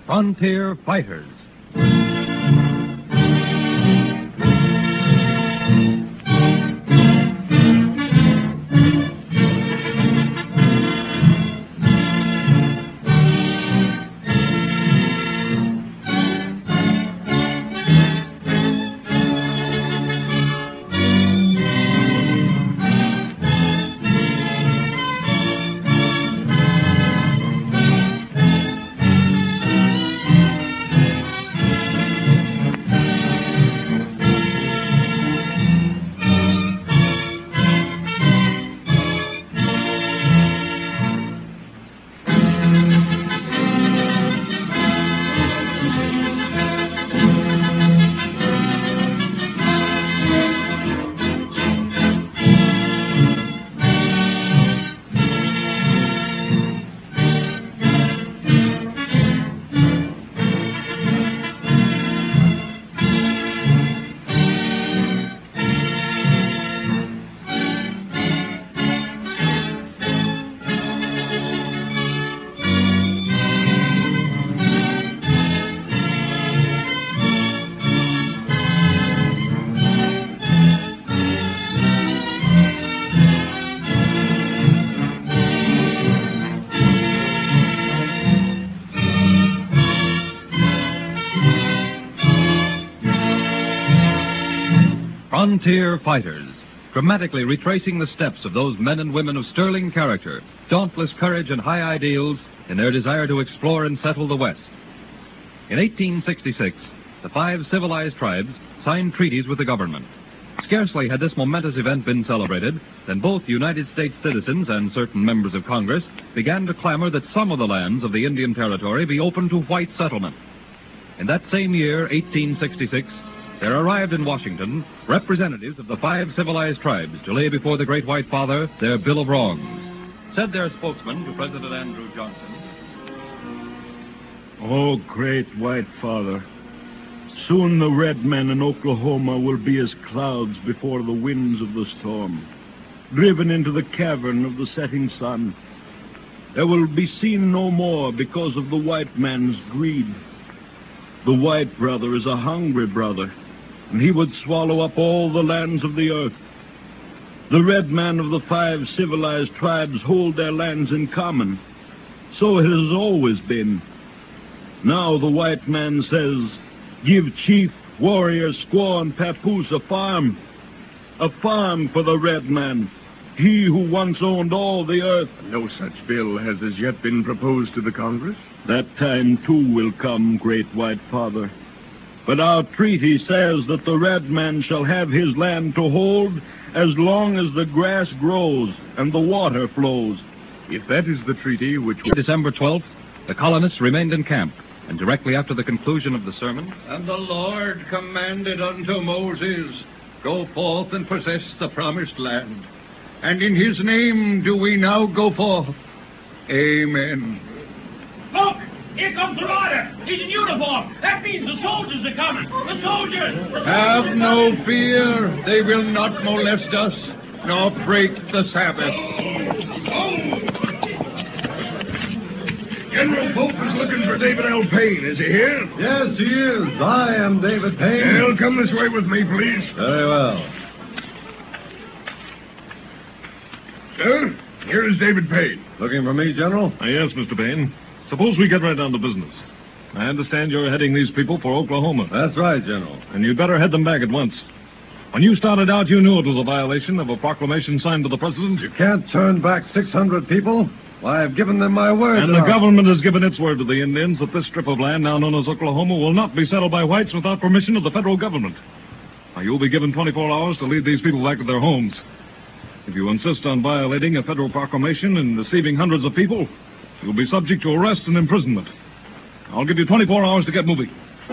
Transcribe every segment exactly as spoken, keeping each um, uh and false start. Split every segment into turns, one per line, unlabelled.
Frontier Fighters. Frontier Fighters, dramatically retracing the steps of those men and women of sterling character, dauntless courage, and high ideals in their desire to explore and settle the West. In eighteen sixty-six, the five civilized tribes signed treaties with the government. Scarcely had this momentous event been celebrated than both United States citizens and certain members of Congress began to clamor that some of the lands of the Indian Territory be open to white settlement. In that same year, eighteen sixty-six, there arrived in Washington representatives of the five civilized tribes to lay before the Great White Father their Bill of Wrongs. Said their spokesman to President Andrew Johnson,
"Oh, Great White Father, soon the red men in Oklahoma will be as clouds before the winds of the storm, driven into the cavern of the setting sun. They will be seen no more because of the white man's greed. The white brother is a hungry brother, and he would swallow up all the lands of the earth. The red man of the five civilized tribes hold their lands in common. So it has always been. Now the white man says, give chief, warrior, squaw, and papoose a farm. A farm for the red man, he who once owned all the earth."
No such bill has as yet been proposed to the Congress.
"That time, too, will come, Great White Father. But our treaty says that the red man shall have his land to hold as long as the grass grows and the water flows."
If that is the treaty which...
December twelfth, the colonists remained in camp, and directly after the conclusion of the sermon,
"And the Lord commanded unto Moses, go forth and possess the promised land. And in his name do we now go forth. Amen."
Look! Here comes the rider! He's in uniform! That means the soldiers are coming! The soldiers!
Have no fear. They will not molest us, nor break the Sabbath.
General Pope is looking for David L. Payne. Is he here?
Yes, he is. I am David Payne.
Well, come this way with me, please.
Very well.
Sir, here is David Payne.
Looking for me, General?
Uh, yes, Mister Payne. Suppose we get right down to business. I understand you're heading these people for Oklahoma.
That's right, General.
And you'd better head them back at once. When you started out, you knew it was a violation of a proclamation signed to the President.
You can't turn back six hundred people. Why, I've given them my word.
And the government has given its word to the Indians that this strip of land, now known as Oklahoma, will not be settled by whites without permission of the federal government. Now, you'll be given twenty-four hours to lead these people back to their homes. If you insist on violating a federal proclamation and deceiving hundreds of people, you'll be subject to arrest and imprisonment. I'll give you twenty-four hours to get moving.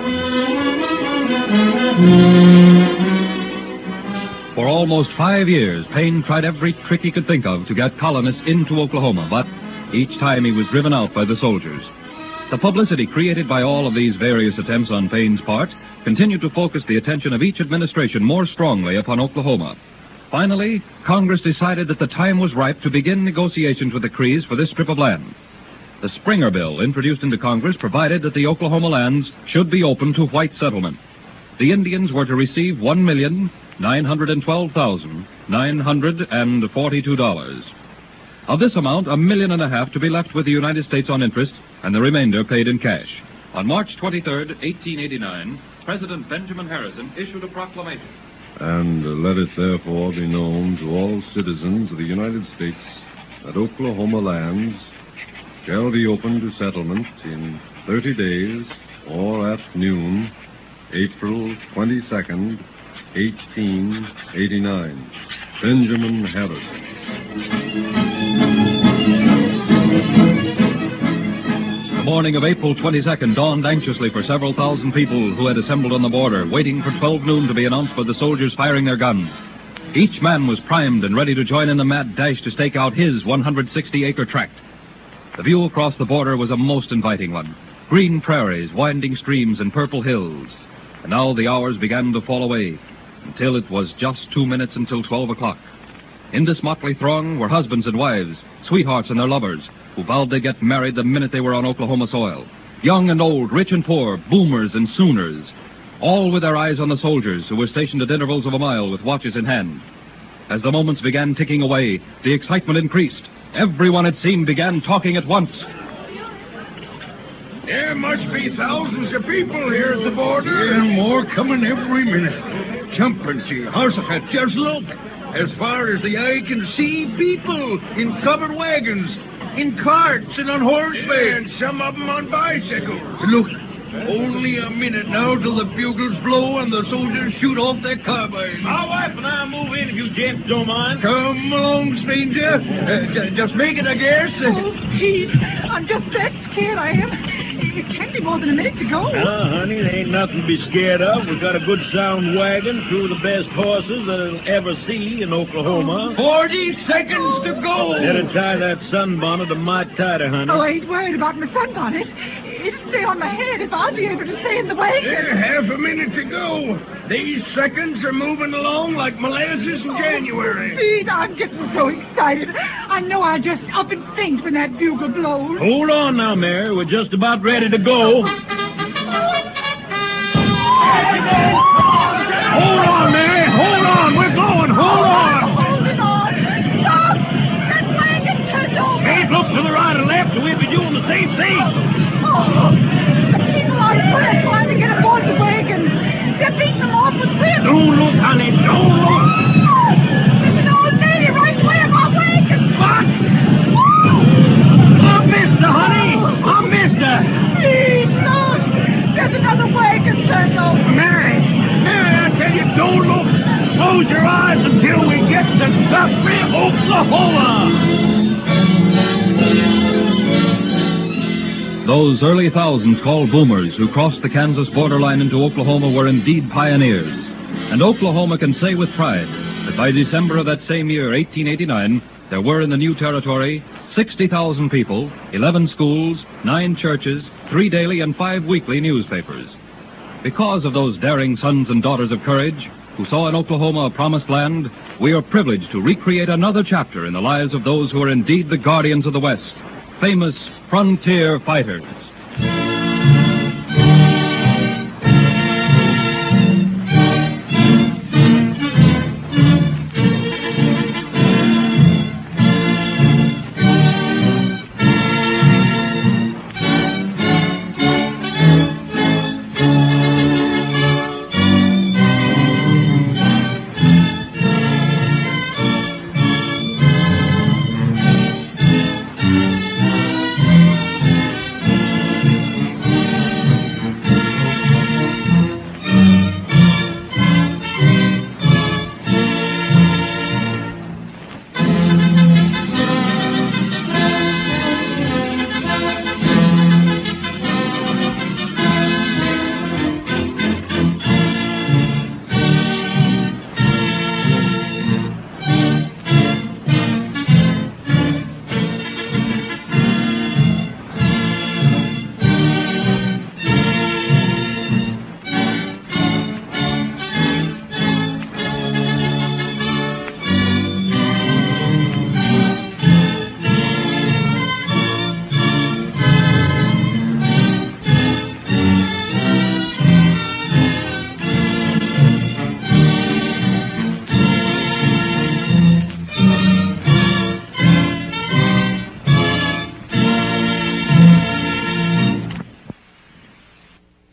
For almost five years, Payne tried every trick he could think of to get colonists into Oklahoma, but each time he was driven out by the soldiers. The publicity created by all of these various attempts on Payne's part continued to focus the attention of each administration more strongly upon Oklahoma. Finally, Congress decided that the time was ripe to begin negotiations with the Crees for this strip of land. The Springer Bill, introduced into Congress, provided that the Oklahoma lands should be open to white settlement. The Indians were to receive one million nine hundred twelve thousand nine hundred forty-two dollars. Of this amount, a million and a half to be left with the United States on interest, and the remainder paid in cash. On March twenty-third, eighteen eighty-nine, President Benjamin Harrison issued a proclamation.
And let it therefore be known to all citizens of the United States that Oklahoma lands shall be open to settlement in thirty days or at noon, April twenty-second, eighteen eighty-nine. Benjamin Harrison.
The morning of April twenty-second dawned anxiously for several thousand people who had assembled on the border, waiting for twelve noon to be announced by the soldiers firing their guns. Each man was primed and ready to join in the mad dash to stake out his one hundred sixty acre tract. The view across the border was a most inviting one. Green prairies, winding streams, and purple hills. And now the hours began to fall away, until it was just two minutes until twelve o'clock. In this motley throng were husbands and wives, sweethearts and their lovers, who vowed they'd get married the minute they were on Oklahoma soil. Young and old, rich and poor, boomers and sooners, all with their eyes on the soldiers who were stationed at intervals of a mile with watches in hand. As the moments began ticking away, the excitement increased. Everyone, it seemed, began talking at once.
There must be thousands of people here at the border.
Yeah, more coming every minute. Jumping, see, Horsefat, just look. As far as the eye can see, people in covered wagons, in carts and on horseback.
Yeah, and some of them on bicycles.
Look, only a minute now till the bugles blow and the soldiers shoot off their carbines.
My wife and I move in if you gents don't mind.
Come along, stranger. Uh, j- just make it, I guess.
Oh, Pete, I'm just that scared I am. It can't be more than a minute to go.
Ah, honey, there ain't nothing to be scared of. We've got a good sound wagon, two of the best horses that'll ever see in Oklahoma.
Forty seconds to go.
Better tie that sunbonnet a mite tighter, honey.
Oh, I ain't worried about my sunbonnet. It'll stay on my head if I'll be able to stay in the wagon.
There, half a minute to go. These seconds are moving along like molasses in January.
Pete, I'm getting so excited. I know I'll just up and faint when that bugle blows.
Hold on now, Mary. We're just about ready to go. Hold on, Mary. Hold on. We're going. Hold on.
Holding on. Stop! That wagon turned over.
Can't look to the right or left, or we'll be doing the same thing.
Oh, the people on foot are trying to get aboard the wagon. They're beating them off with whips.
Don't look, honey. Don't look.
There's an old lady right way of our wagon.
What? I missed her, honey. I missed her.
Please, look. There's another wagon turned over.
Mary. Mary, I tell you, don't look. Close your eyes until we get to Guthrie, Oklahoma.
Those early thousands called boomers who crossed the Kansas borderline into Oklahoma were indeed pioneers. And Oklahoma can say with pride that by December of that same year, eighteen eighty-nine, there were in the new territory sixty thousand people, eleven schools, nine churches, three daily and five weekly newspapers. Because of those daring sons and daughters of courage who saw in Oklahoma a promised land, we are privileged to recreate another chapter in the lives of those who are indeed the guardians of the West, famous frontier fighters.